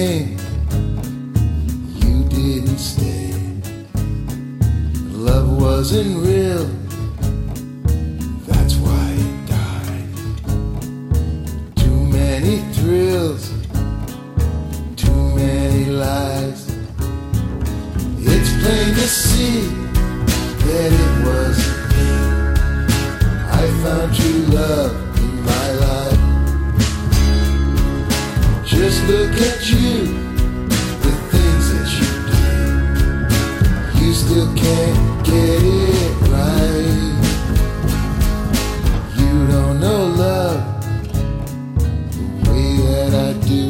came, you didn't stay. Love wasn't real, that's why it died. Too many thrills, too many lies. It's plain to see that it wasn't me. I found true love in my life. Just look at you, the things that you do. You still can't get it right. You don't know love the way that I do.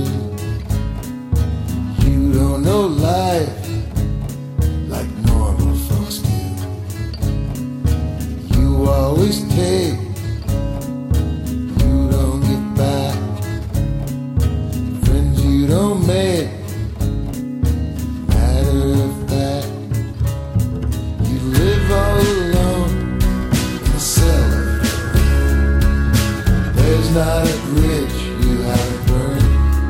You don't know life like normal folks do. You always take, you don't give back. Friends you don't make, matter of fact. You live all alone in a cellar. There's not a bridge you haven't burned.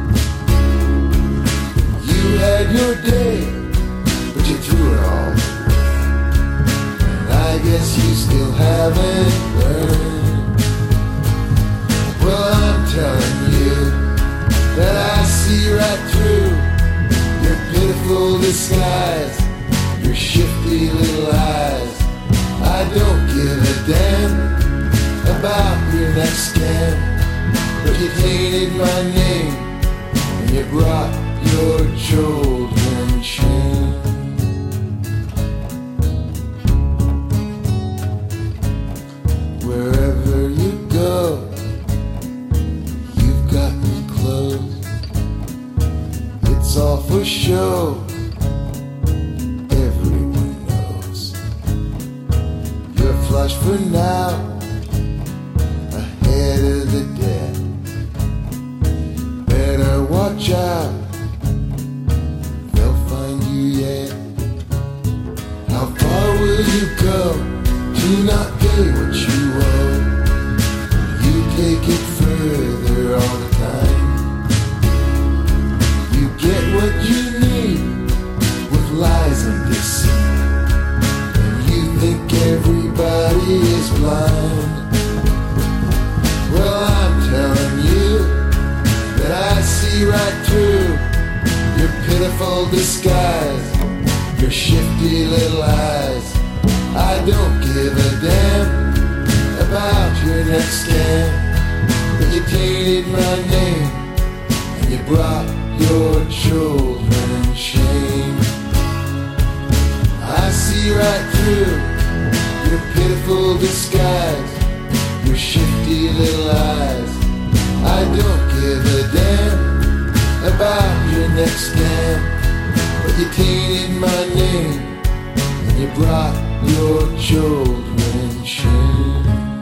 You had your day, but you threw it all away. And I guess you still haven't learned. Well, I'm telling you that I see right through your pitiful disguise, your shifty little eyes. I don't give a damn about your next scam, but you tainted my name and you brought your children shame. Wherever you go, you've got me close. It's all for show, everyone knows. You're flush for now, ahead of the dead. Better watch out, they'll find you yet. How far will you go to not pay what you owe? You take it further all the time. You get what you need with lies and deceit, and you think everybody is blind. Well, I'm telling you that I see right through your pitiful disguise, your shifty little eyes. I don't give a damn about your next scam, but you tainted my name and you brought your children shame. I see right through your pitiful disguise, your shifty little eyes. I don't give a damn about your next scam, but you tainted my name and you brought your children shame.